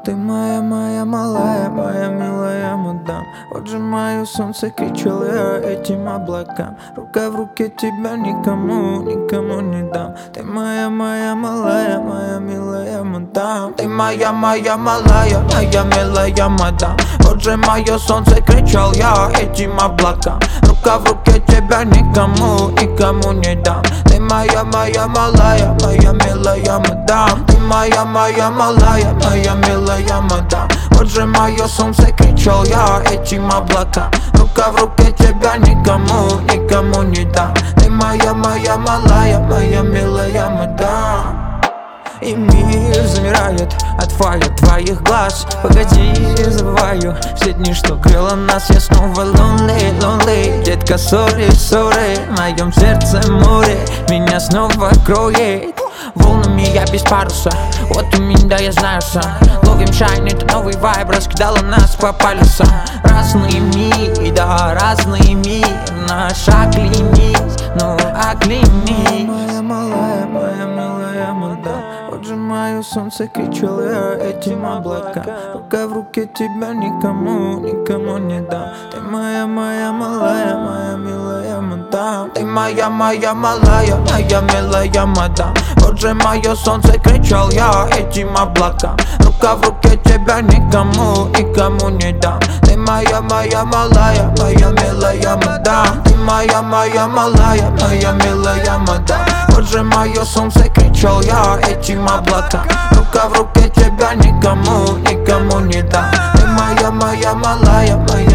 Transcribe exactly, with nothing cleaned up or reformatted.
Ты моя, моя малая, моя милая мадам. Вот же мое солнце, кричал я этим облакам. Рука в руке, тебя никому, никому не дам. Ты моя, моя малая, моя милая мадам. Ты моя, моя малая, моя милая мадам. Вот же мое солнце, кричал я этим облакам. Рука в руке, тебя никому, никому не дам. Ты моя, моя малая, моя милая мадам. Ты моя, моя малая, моя милая мадам. Вот же мое солнце, кричал я этим облакам. Рука в руке, тебя никому, никому не дам. Ты моя, моя малая, моя милая мадам. И мир замирает от фая твоих глаз. Погоди, забываю все дни, что крыло нас. Я снова lonely, lonely. Детка, sorry, sorry. В моем сердце море меня снова кроет волнами, я без паруса. Вот у меня, я знаю сам. Ловим шайн, это новый вайб. Раскидала нас по полюсам. Разные миры, да, разные миры. Наш оглянись, ну оглянись. Моя малая, моя милая мадам. Вот же мое солнце, кричал я этим облакам. Рука в руке, тебя никому, никому не дам. Ты моя, моя малая, моя милая мадам. Ты моя, моя малая, моя милая мадам. Вот же мое солнце, кричал я этим облакам. Рука в руке, тебя никому, никому не дам. Ты моя, моя малая, моя милая мадам. Ты моя, моя малая, моя милая мадам. Вот же мое солнце, кричал я этим облакам. Рука в руке, тебя никому, никому не дам. Ты моя, моя малая, моя